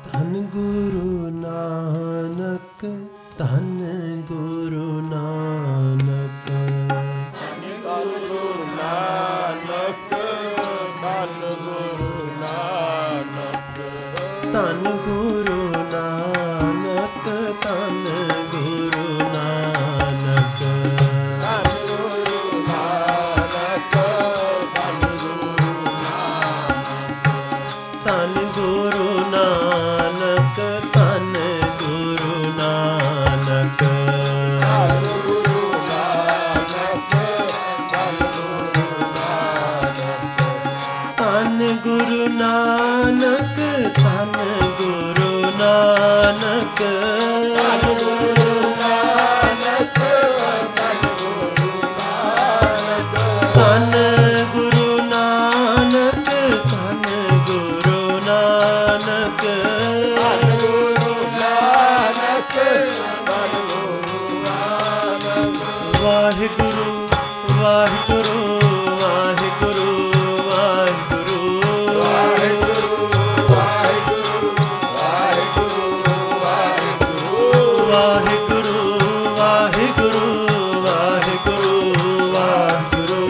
ਧੰਨ ਗੁਰੂ ਨਾਨਕ, ਧੰਨ ਗੁਰੂ ਨਾਨਕ, ਧੰਨ ਗੁਰੂ ਨਾਨਕ, ਧੰਨ ਗੁਰੂ ਨਾਨਕ, ਧੰਨ ਗੁਰੂ ਨਾਨਕ, ਧੰਨ ਗੁਰੂ ਨਾਨਕ, ਧੰਨ ਗੁਰੂ ਨਾਨਕ, ਧੰਨ ਗੁਰੂ ਨਾਨਕ, ਧੰਨ ਗੁਰੂ ਨਾਨਕ, ਧੰਨ ਗੁਰੂ ਨਾਨਕ, ਧੰਨ ਗੁਰੂ ਨਾਨਕ, ਧੰਨ ਗੁਰੂ ਨਾਨਕ, ਧੰਨ ਗੁਰੂ ਨਾਨਕ, ਧੰਨ ਗੁਰੂ ਨਾਨਕ, ਧੰਨ ਗੁਰੂ ਨਾਨਕ, ਧੰਨ ਗੁਰੂ ਨਾਨਕ, ਧੰਨ ਗੁਰੂ ਨਾਨਕ, ਧੰਨ ਗੁਰੂ ਨਾਨਕ, ਵਾਹਿਗੁਰੂ ਵਾਹਿਗੁਰੂ ਵਾਹਿਗੁਰੂ ਵਾਹਿਗੁਰੂ ਵਾਹਿਗੁਰੂ, ਵਾਹਿਗੁਰੂ, ਵਾਹਿਗੁਰੂ, ਵਾਹਿਗੁਰੂ, ਵਾਹਿਗੁਰੂ ਵਾਹਿਗੁਰੂ ਵਾਹਿਗੁਰੂ ਵਾਹਿਗੁਰੂ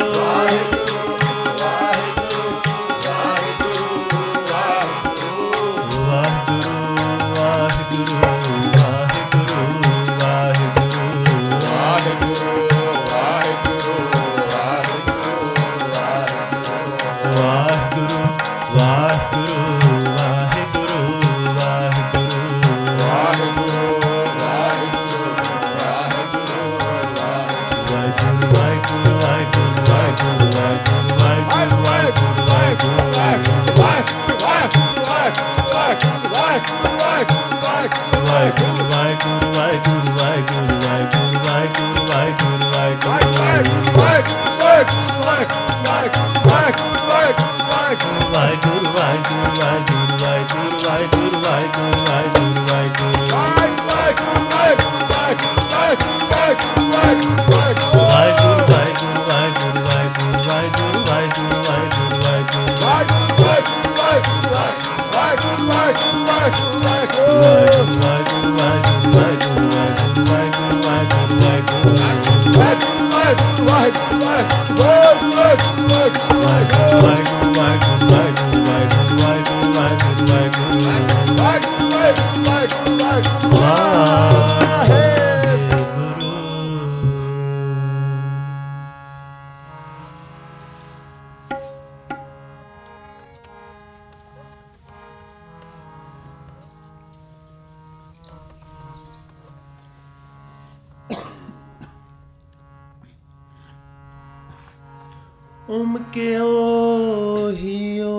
ਕਿਉ ਹਿਓ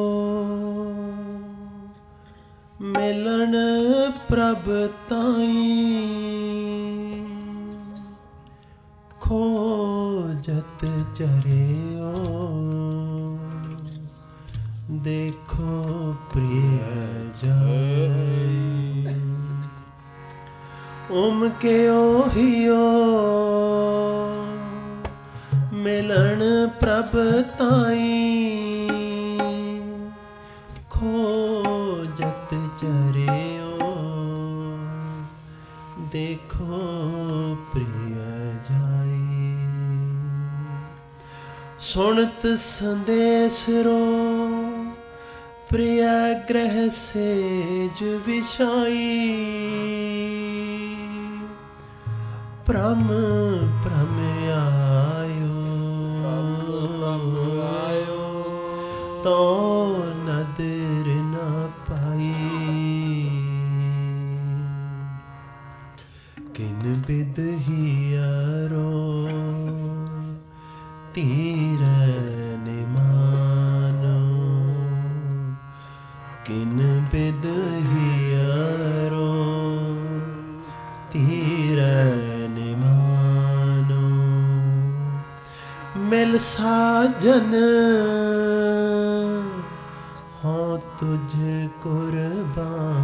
ਮਿਲਣ ਪ੍ਰਭ ਤਾਈ ਖੋਜਤ ਚਰਿਓ ਦੇਖੋ ਪ੍ਰਿਯ ਜਾਈ ਕਿਉ ਹਿਓ ਮਿਲਣ ਪ੍ਰਭ ਤਾਈ ਖੋਜਤ ਚਰਿਓ ਦੇਖੋ ਪ੍ਰਿਯ ਜਾਈ ਸੁਣਤ ਸੰਦੇਸ ਰੋ ਪ੍ਰਿਯ ਗ੍ਰਹਿ ਸੇਜ ਵਿਸ਼ਾਈ ਪ੍ਰਮ ਪ੍ਰਮ ਆਇਓ ਤੋ ਨਦਰ ਨਾ ਪਾਈ ਕਿਨ ਬਿਦ ਹੀਰੋ ਤੀਰ ਨਿਮਾਨੋ ਕਿਨ ਬਿਦ ਹੀਰੋ ਤੀਰ ਨਿਮਾਨੋ ਮਿਲ ਸਾਜਨ ਹੋ ਤੁਝ ਕੁਰਬਾਨੋ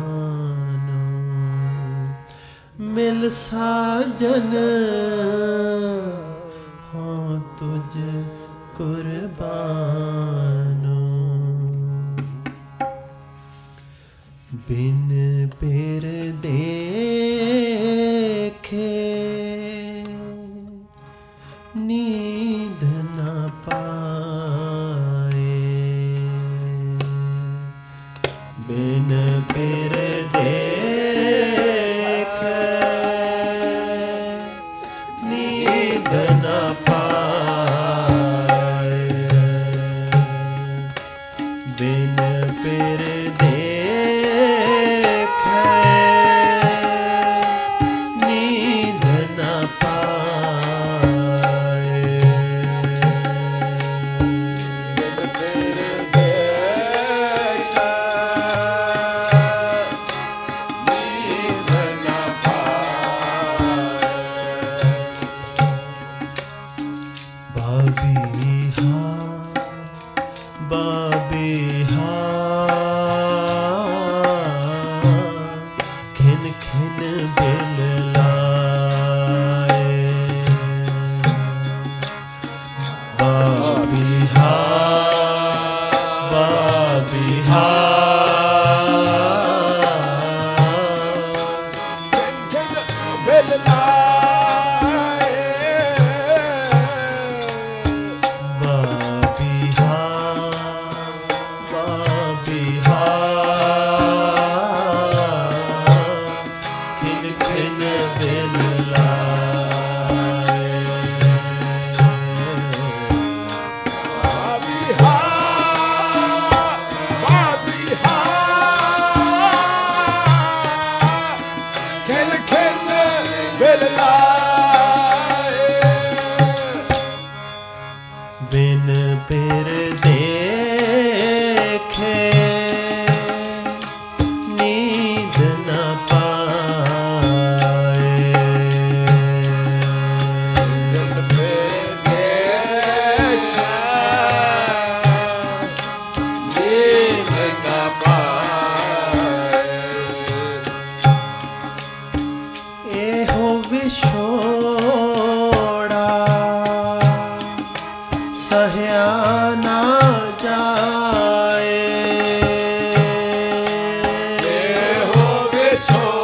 ਮਿਲ ਸਾਜਨ ਹੋ ਤੁਝ ਕੁਰਬਾਨੋ बिन पेर देखे नींद न पाए, बिन पेर देखे नींद न पाए, बिन पेर देखे नींद न पाए, बिन पेर देखे नींद न पाए। बाबिहा बाबिहा खिन खिन बिल लाए, बाबिहा बाबिहा बिल लाए, बाबिहा बाबिहा खिन खिन बिल लाए, बाबिहा बाबिहा खिन खिन बिल लाए, बिन पेर देखे नींद न पाए, बिन पेर देखे नींद न पाए। एहो विछोड़ा सहया ना जाए, देहो बिछोड़ा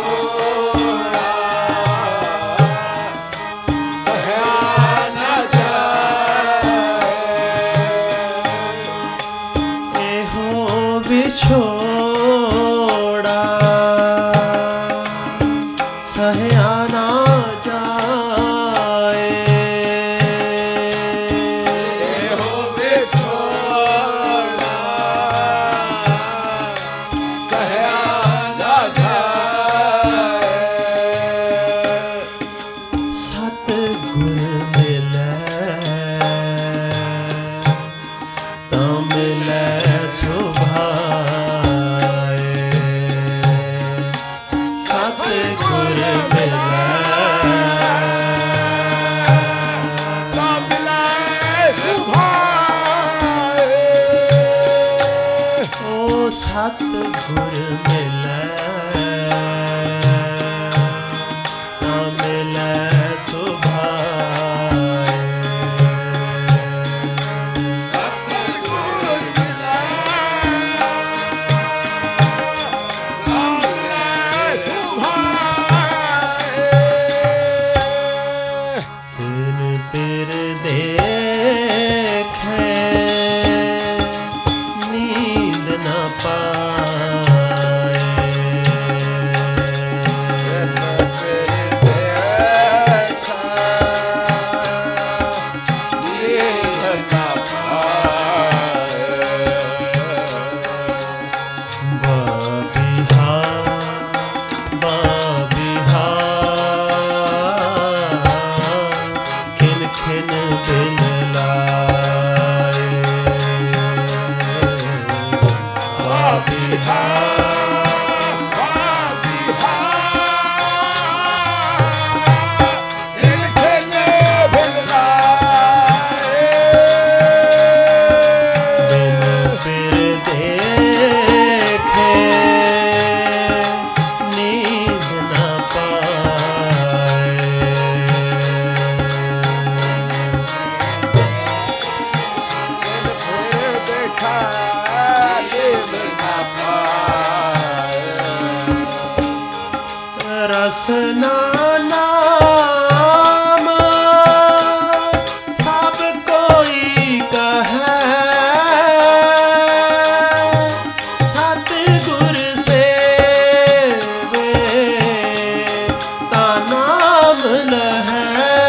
ਰਸਨਾ ਨਾਮ ਸਭ ਕੋਈ ਕਹੈ, ਸਤਿਗੁਰ ਸੇਵੇ ਤਾ ਨਾਮ ਲਹੈ।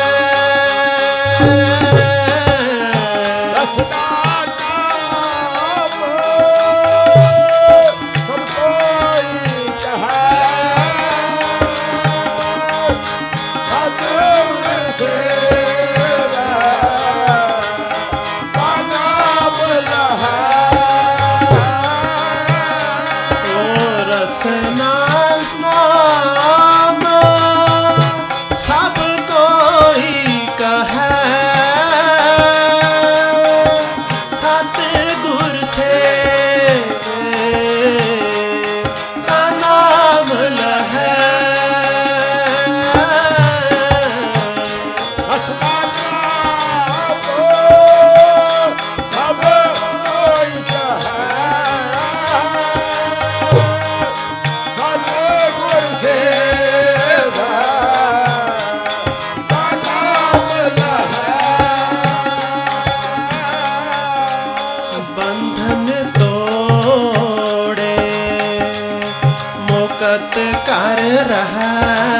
ਕਰ ਰਹਾ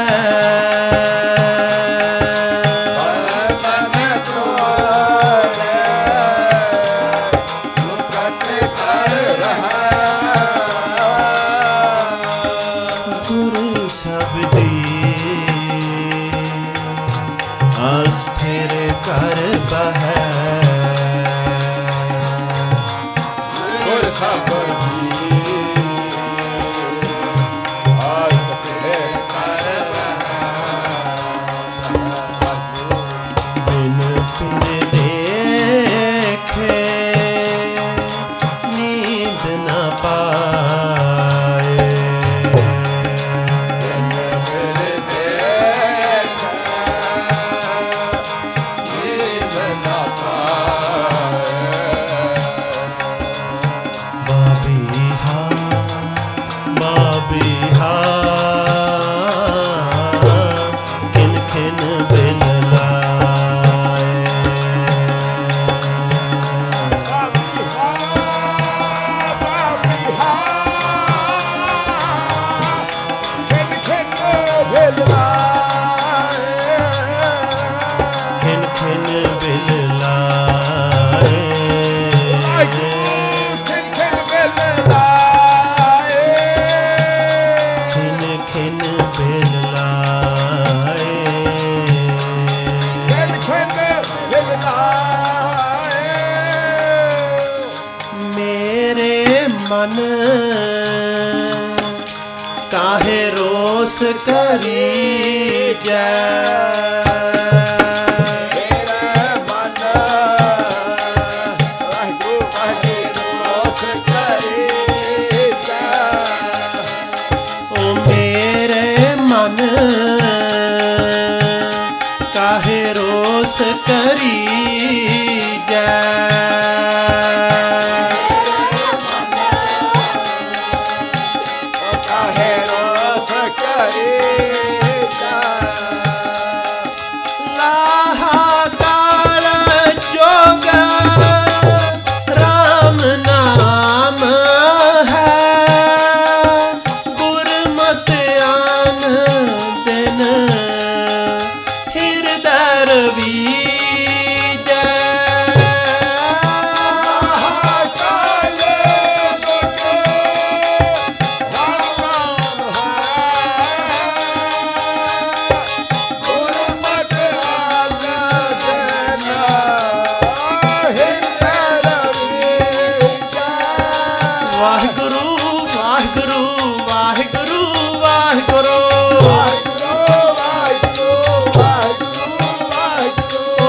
ਗੁਰੂ ਸ਼ਬਦੀ ਅਸਥਿਰ ਕਰ ਬਹੈ। ਗੁਰ ਸ਼ਬਦੀ ਮਨ ਕਾਹੇ ਰੋਸ ਕਰੀ ਜੈ। ਮੇਰਾ ਮਨ ਵਾਹਿਗੁਰੂ ਕਾਹੇ ਰੋਸ ਕਰੀ ਜੈ। ਓ ਮੇਰੇ ਮਨ ਕਾਹੇ ਰੋਸ ਕਰੀ ਜੈ। ਓ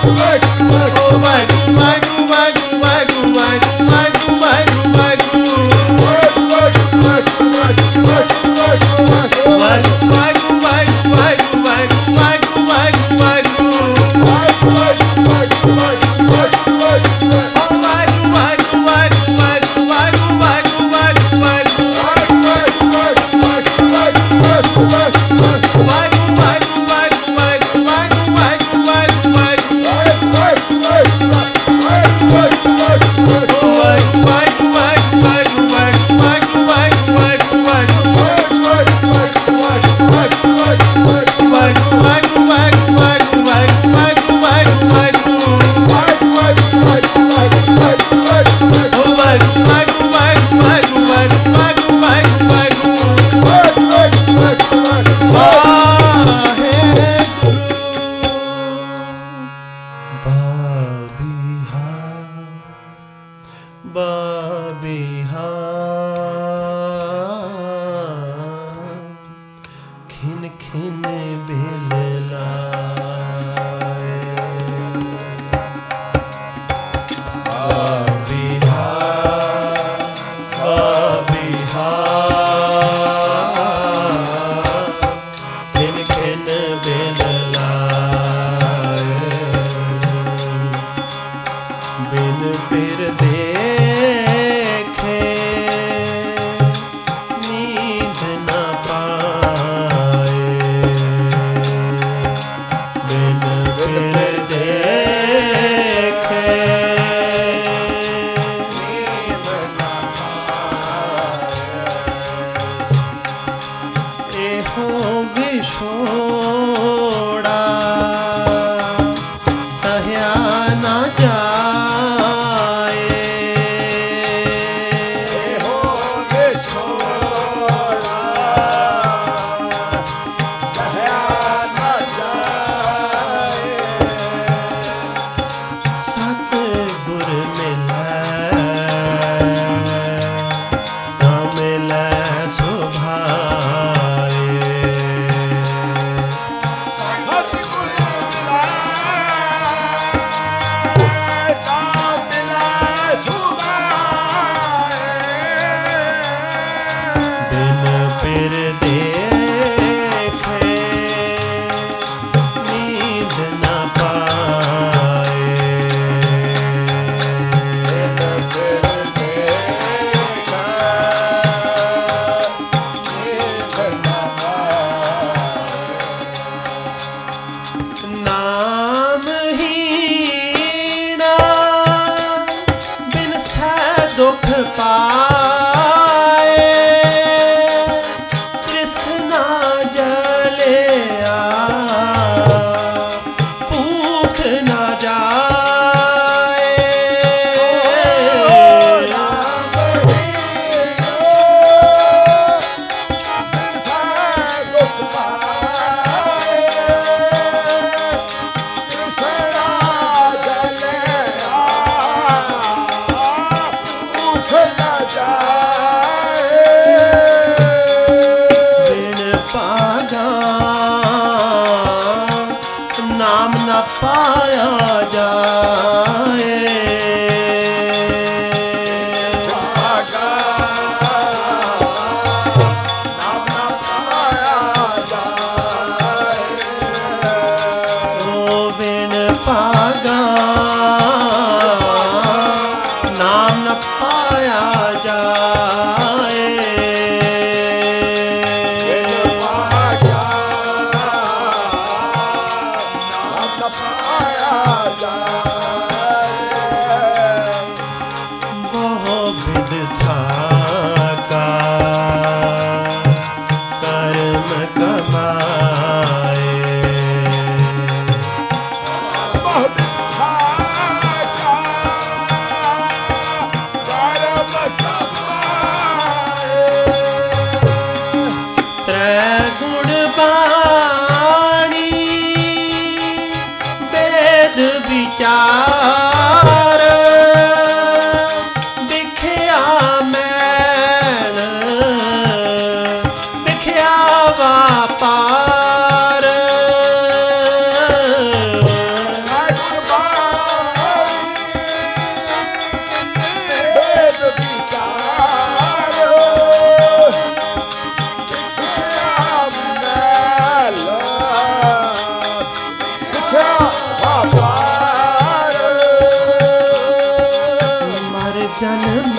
विख्या मैं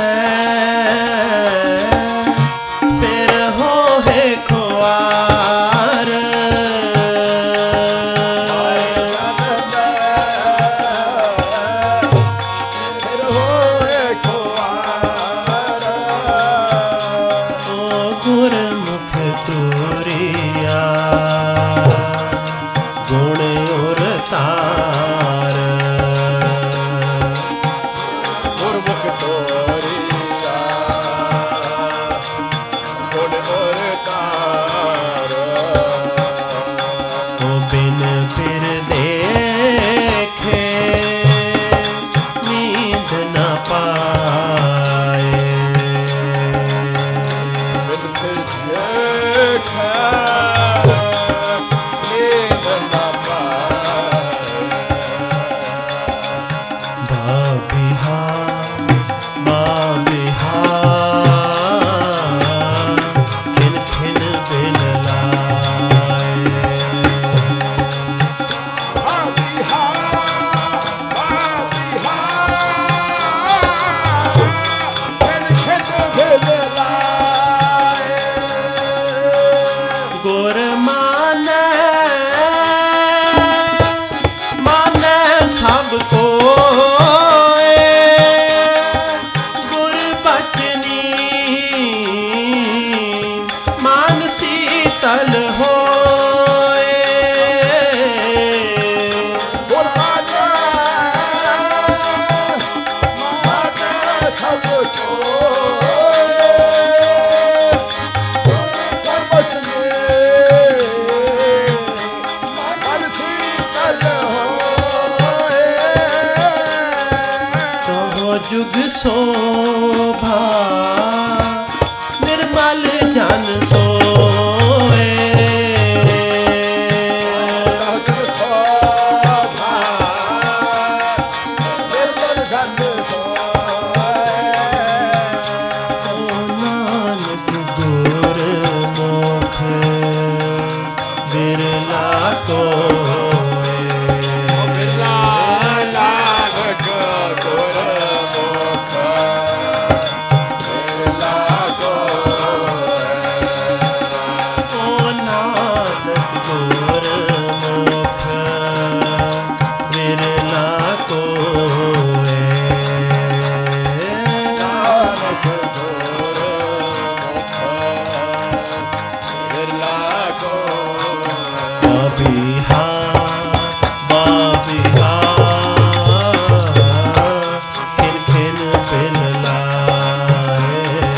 फिर होए खुआर ओ गुरमुख तूरिया गुण और तार गुरमुख तोरिया गुण और तार ओ बिन फिर देखे नींद न पाए बाबिहा बाबिहा खिन खिन बिन लाए गुर माने माने सबको गुर बचनी मान शीतल होए कहो जुग शोभा निर्मल जन सोए नानक गुर मुख बिरला कोए ओ नानक गुर मुख बिरला कोए बाबिहा बाबिहा खिन खिन बिन लाए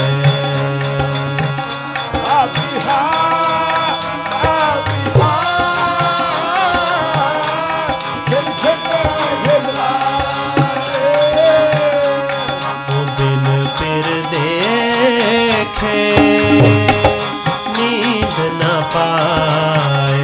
ओ बिन फिर देखे नींद न पाए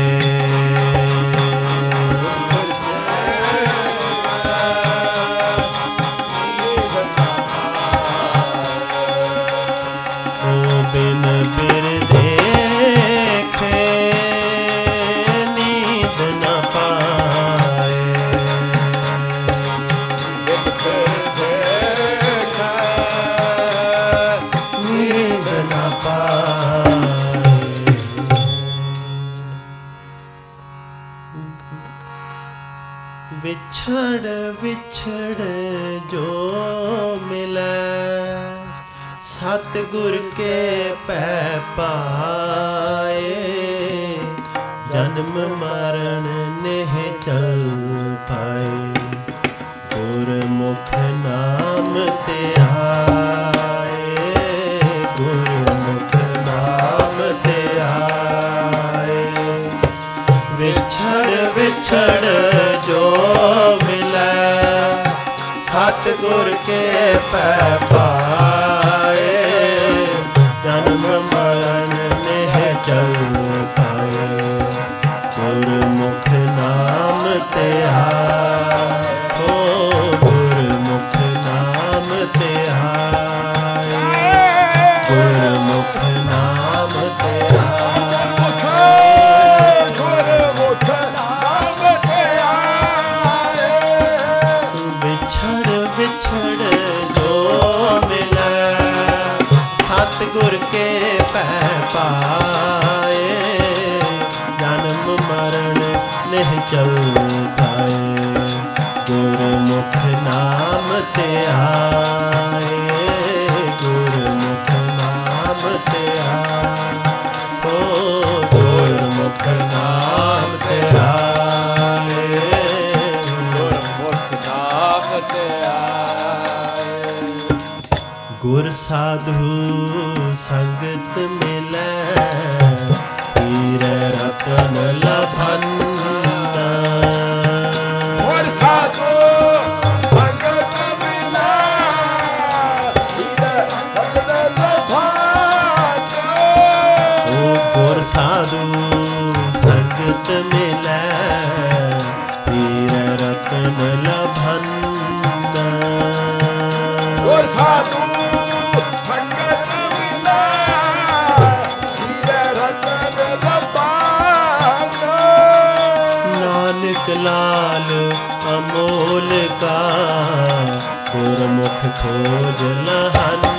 ओ बिन फिर देखे नींद न पाए नींद न पाए विछड़ विछड़ जो मिले सतगुर के पै पाए जन्म मरण नेह चल पाए गुरमुख नाम ते आए गुरमुख नाम ते आए विछड़ विछड़ जो मिले सतगुर के पै पाए जन्म मरण नेह चल पाए गुरमुख नाम ते आए ओ गुरमुख नाम ते आए गुरमुख नाम ते बिछड़ बिछड़ जो ਧਿਆਏ ਓ ਗੁਰਮੁਖ ਨਾਮ ਧਿਆਏ ਗੁਰਮੁਖ ਨਾਮ ਧਿਆਏ ਗੁਰ ਸਾਧੂ ਸੰਗਤ ਮਿਲੈ ਹੀਰ ਰਤਨ ਲਭੰਦਾ ਗੁਰ ਸਾਧੂ ਸੰਗਤ ਮਿਲੈ ਹੀਰ ਰਤਨ ਲਭੰਦਾ ਓ ਗੁਰ ਸਾਧੂ ਸੰਗਤ ਮਿਲੈ ਹੀਰ ਰਤਨ ਲਭੰਦਾ ਗੁਰ ਸਾਧੂ ਸੰਗਤ ਮਿਲੈ ਹੀਰ ਰਤਨ ਲਭੰਦਾ ਨਾਨਕ ਲਾਲ ਅਮੋਲ ਕਾ ਗੁਰਮੁਖ ਖੋਜ ਲਹੰਦਾ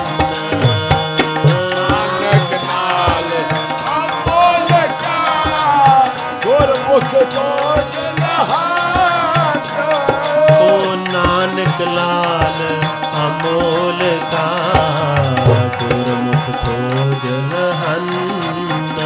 ਨਾਨਕ ਨਾਲ ਅਮੋਲ ਕਾ ਗੁਰਮੁਖ ਖੋਜ ਲਹਾਤਾ ਓ ਨਾਨਕ ਲਾਲ ਅਮੋਲ ਕਾ ਗੁਰਮੁਖ ਖੋਜ ਲਹੰਦਾ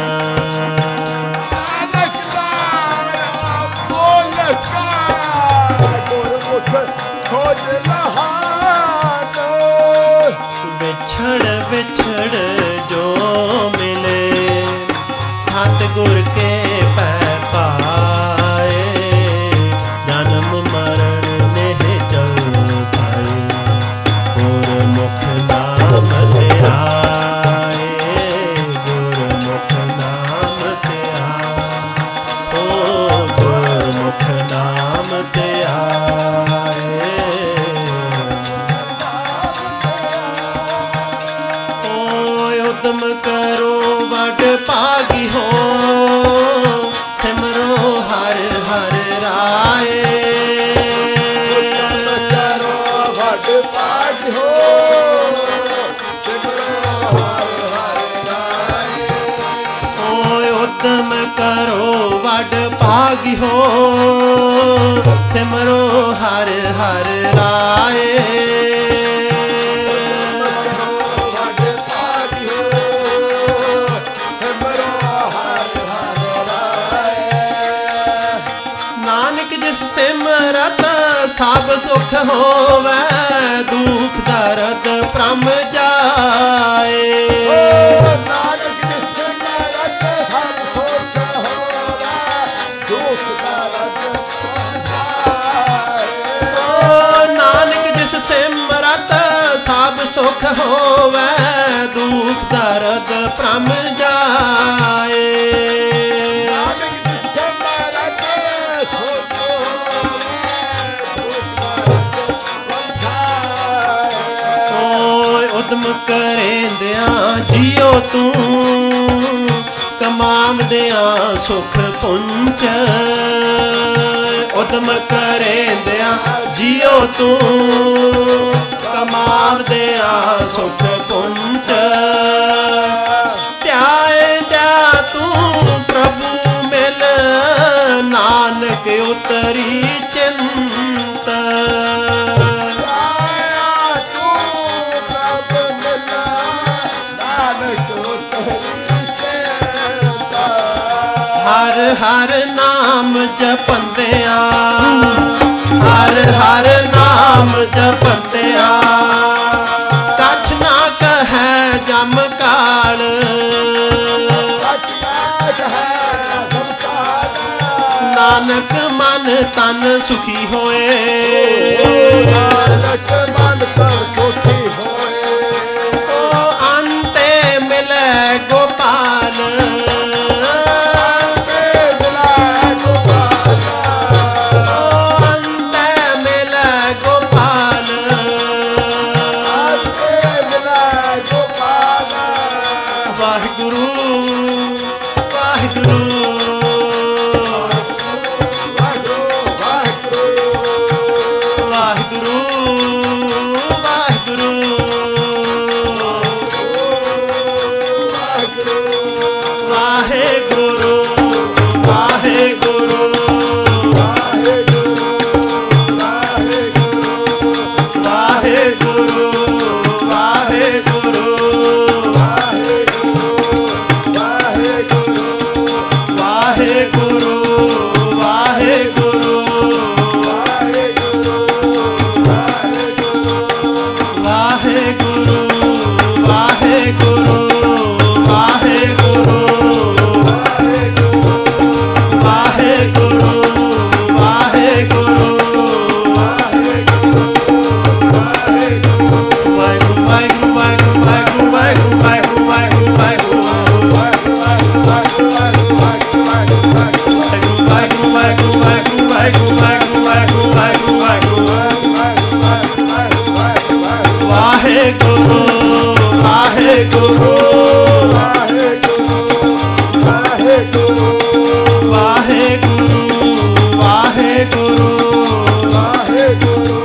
ਨਾਨਕ ਨਾਲ ਅਮੋਲ ਕਾ ਗੁਰਮੁਖ ਖੋਜ ਲਹਾਤਾ ਵਿਛੜ ਵਿਛੜ ਜੋ ਮਿਲੇ ਸਤਿਗੁਰ ਕੇ ਪੈ ਪਾਏ ਜਨਮ ਮਰਨ ਨਹਿ ਚਲ ਪਾਏ ਗੁਰਮੁਖ ਨਾਮ ਧਿਆਏ ਗੁਰਮੁਖ ਨਾਮ ਧਿਆਏ ਓ ਗੁਰਮੁਖ ਨਾਮ ਧਿਆਏ ਓਏ ਉਦਮ ਕਰੋ ਵਡ ਭਾਗੀ ਹੋ ਸਿਮਰੋ ਹਰ ਹਰ ਰਾਏ ਕਰੋ ਵੱਡ ਪਾਸ ਹੋ ਸਿਮਰੋ ਹਰਿ ਹਰਿ ਰਾਏ ਓਏ ਉਦਮ ਕਰੋ ਵਡ ਭਾਗੀ ਹੋ ਸਿਮਰੋ ਹਰ ਹਰ ਰਾਏ ਵੱਡ ਪਾਸ ਹੋ ਸਿਮਰੋ ਹਰਿ ਹਰਿ ਰਾਏ ਨਾਨਕ ਜਿਸ ਸਿਮਰਤ ਸਭ ਸੁਖ ਹੋਵੇ ਦੁਖ ਦਰਦ ਭ੍ਰਮ ਜਾਏ ਨਾਨਕ ਜਿਸ ਮਰਤ ਹਰ ਸੋਚ ਹੋਵੇ ਦੁਖ ਦਰਦ ਓ ਨਾਨਕ ਜਿਸ ਸਿਮਰਤ ਸਭ ਸੁਖ ਹੋਵੇ ਦੁਖ ਦਰਦ ਭ੍ਰਮ ਜਾਏ ਨਾਨਕ ਜਿਸ ਮਰਤ ਸੋਚ ਹੋਵੇ ਓਏ ਉਦਮ ਕਰੇਂਦਿਆਂ ਜੀਓ ਤੂੰ ਕਮਾਵਦਿਆਂ ਸੁਖ ਪੁੰਚ ਉਦਮ ਕਰੇਂਦਿਆਂ ਜੀਓ ਤੂੰ ਕਮਾਵਦਿਆਂ ਸੁਖ ਪੁੰਚ ਧਿਆਏ ਜਾ ਤੂੰ ਪ੍ਰਭੂ ਮਿਲ ਨਾਨਕ ਉਤਰੀ ਚਿੰਤ ਆਇਆ ਤੂੰ ਪ੍ਰਭ ਮਿਲਾ ਨਾਨਕ ਉਤਰੀ ਚੇਤਾ ਹਰ ਹਰ ਨਾਮ ਜਪੰਦਿਆਂ ਹਰ ਹਰ ਨਾਮ ਜਪੰਦਿਆਂ ਕਛ ਨਾ ਕਹੈ ਜਮ ਕਾਲ ਨਾਨਕ ਮਨ ਤਨ ਸੁਖੀ ਹੋਏ ਨਾਨਕ ਮਨ ਤਨ ਸੁਖੀ ਹੋਏ ਓ ਅੰਤੇ ਮਿਲੈ ਗੋਪਾਲ ਮਿਲਾ ਗੋਪਾਲ ਓ ਅੰਤੇ ਮਿਲੈ ਗੋਪਾਲ ਮਿਲਾ ਗੋਪਾਲ ਵਾਹਿਗੁਰੂ ਵਾਹਿਗੁਰੂ ਵਾਹਿਗੁਰੂ ਵਾਹਿਗੁਰੂ ਵਾਹਿਗੁਰੂ ਵਾਹਿਗੁਰੂ ਵਾਹਿਗੁਰੂ ਵਾਹਿਗੁਰੂ ਵਾਹਿਗੁਰੂ ਵਾਹਿਗੁਰੂ ਵਾਹਿਗੁਰੂ ਵਾਹਿਗੁਰੂ ਵਾਹਿਗੁਰੂ ਵਾਹਿਗੁਰੂ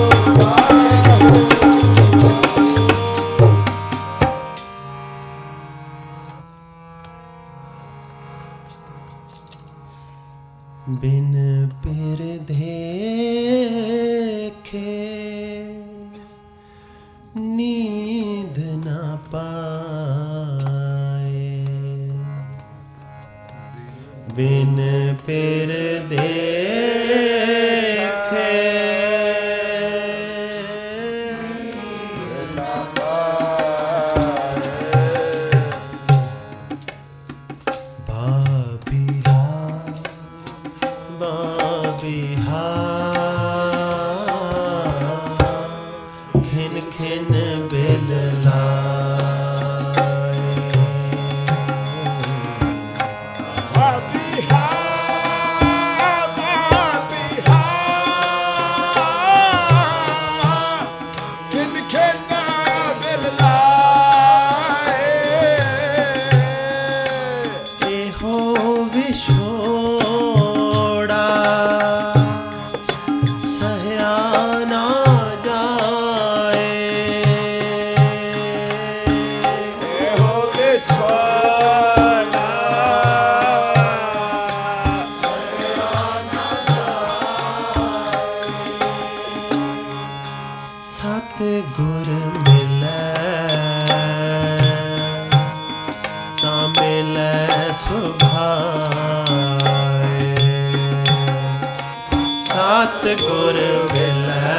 बिन पिर देखे नींद न पाए बिन पिर देखे बाबिहा खिन खिन बिल लाए बाबिहा बाबिहा खिन खिन बिल लाए एहो विछोड़ा सहया ना जाए हो बिछोड़ा सतगुर मिलै ता मिलै सुभाए सतगुर मिलै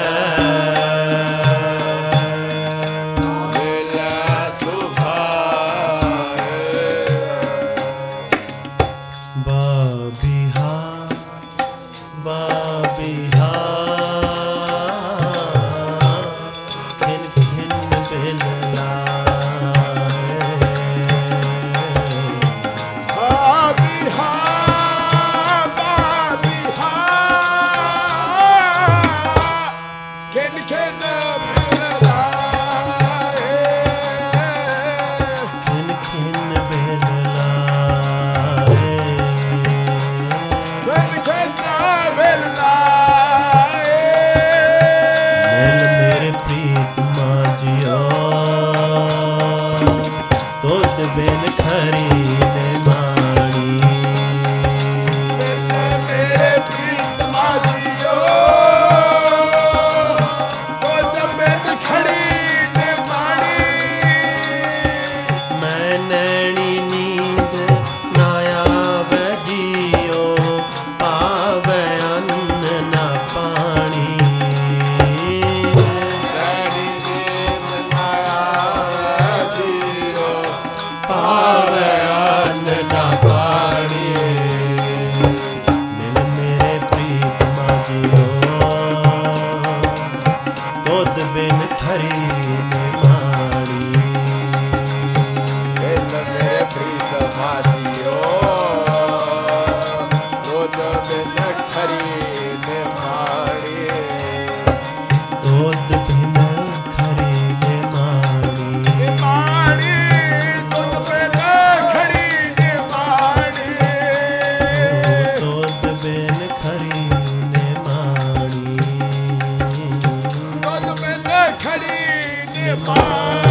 मिला सुभाए बाबिहा बाबिहा खिन खिन बिल लाए बाबिहा बाबिहा खिन खिन बिल लाए खिन खिन बिल लाए खिन खिन बिल लाए मिल मेरे प्रीत माजियो तुझ बिन खरी ने माणी मेरे प्रीत माजियो ओ जब खड़ी ने माणी मैं नैनी नींद नाया बजियो पावे अन्न न पानी पावे अन्न न पानी मिल मेरे प्रीत माजियो तुझ बिन खरी ने माणी मेरे प्रीत माजियो रोज बिन खरी ने मारी तुझ बिन खरी ने माणी मारी तुझ बिन खड़ी ने मारी तुझ बिन खरी ने माणी तुझ बिन खड़ी ने मारी